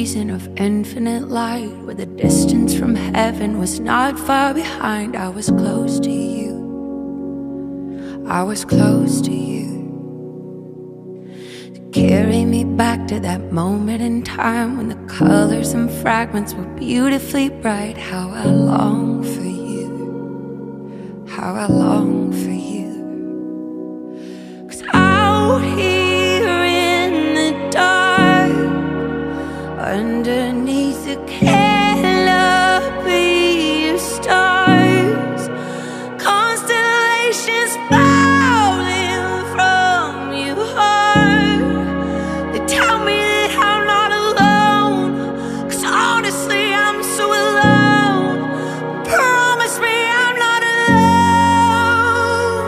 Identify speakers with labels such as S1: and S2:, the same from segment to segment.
S1: season of infinite light, where the distance from heaven was not far behind. I was close to you, I was close to you. Carry me back to that moment in time when the colors and fragments were beautifully bright. How I long for you, how I long for you. 'Cause out here in the dark, underneath the canopy of stars, constellations falling from your heart. They tell me that I'm not alone, 'cause honestly I'm so alone. Promise me I'm not alone.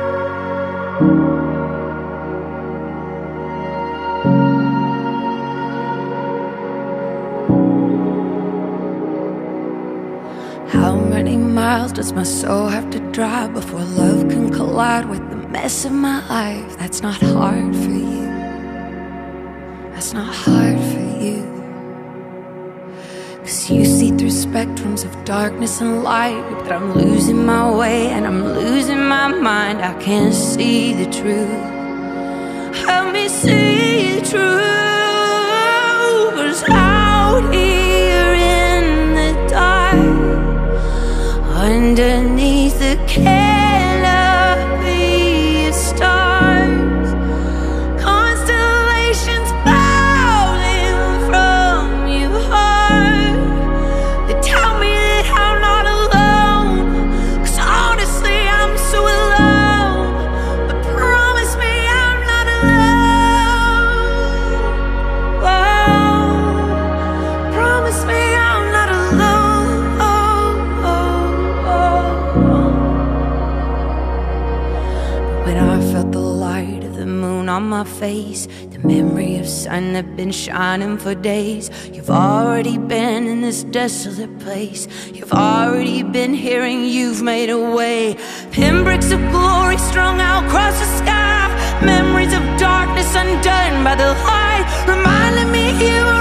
S1: How many miles does my soul have to drive before love can collide with the mess of my life? That's not hard for you, that's not hard for you. 'Cause you see through spectrums of darkness and light, but I'm losing my way and I'm losing my mind. I can't see the truth, help me see the truth. 'Cause out here in the dark, underneath the canopy of stars, constellations falling from your heart. They tell me that I'm not alone, 'cause honestly I'm so alone. But promise me I'm not alone. Whoa. Promise me I'm not alone. When I felt the light of the moon on my face, the memory of sun that been shining for days. You've already been in this desolate place, you've already been here and you've made a way. Pinbricks of glory strung out across the sky, memories of darkness undone by the light, reminding me you